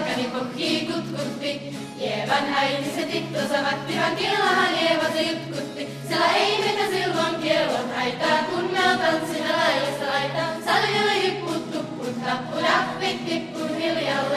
jalkani pohjii kutkutti. Jeevan äiti se tiktonsa vattivan killahan Jeeva se jutkutti. Sillä ei meitä silloin kiellon haittaa, kun me on tanssina laajasta laitaa. Salville hipput tupput, tappu nappit tippun hiljalle.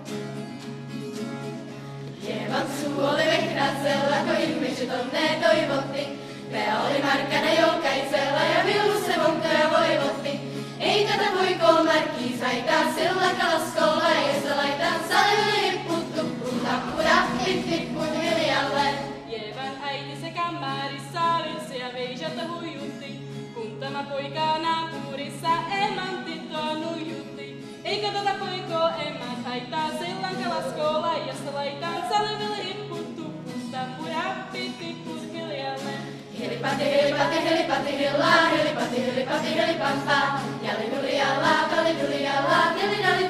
Jeevan suu oli vehratsella, kun ihmiset onneen toivotti. Pää oli märkänä jolkaisella ja villus se vonkoja voivotti. Ei tätä poikoo märkii saitaa, sillä kalaskoon laajasta laitaa. Salville hipput tupput, tappu nappit tippun hiljalle. Jeevan äiti sekä määrissä alinsi ja veisata huijutti. Kun tämä poika naapurissa emantti tuo nuijutti. Eikö tätä poikoo emät haittaa, sillan kalaskoo laajasta laitaan. Salville hipput tupput, tappu nappit tippun hiljalle. Helipati, helipati, helipati, hillaa, helipati, helipati, helipampaa. Jalli hulialla, kalli hulialla, kelli